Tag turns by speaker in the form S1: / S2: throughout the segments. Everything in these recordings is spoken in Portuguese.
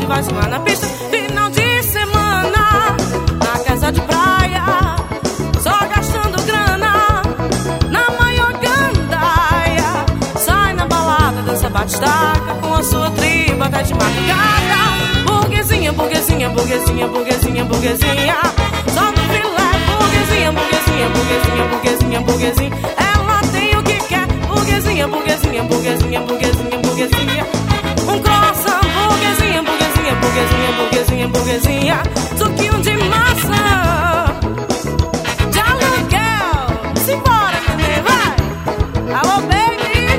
S1: vai zoar na pista. Final de semana, na casa de praia, só gastando grana, na maior gandaia. Sai na balada, dança batistaca, com a sua tribo até de madrugada. Burguesinha, burguesinha, burguesinha, burguesinha, burguesinha, só no filé. Burguesinha, burguesinha, burguesinha, burguesinha, burguesinha, ela tem o que quer. Burguesinha, burguesinha, burguesinha, burguesinha, burguesinha, um croissant. Burguesinha, burguesinha, burguesinha, burguesinha, burguesinha, suquinho de maçã de aluguel. Simbora, neném, vai! Alô, baby!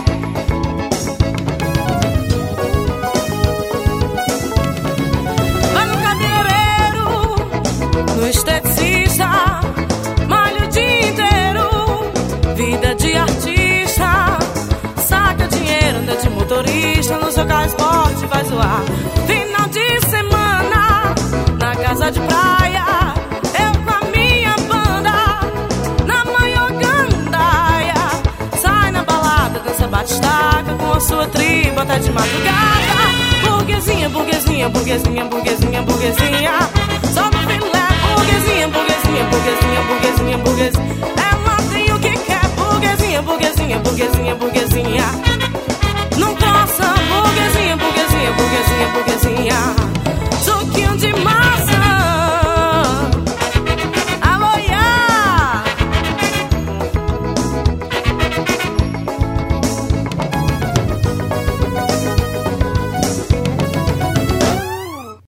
S1: Vai no cabeleireiro, no esteticista, malha o dia inteiro, vida de artista. Saca dinheiro, anda de motorista, no seu carro esporte vai zoar. Final de semana, na casa de praia, eu com a minha banda, na maior gandaia. Sai na balada, dança batistaca, com a sua tribo até de madrugada. Burguesinha, burguesinha, burguesinha, burguesinha, burguesinha,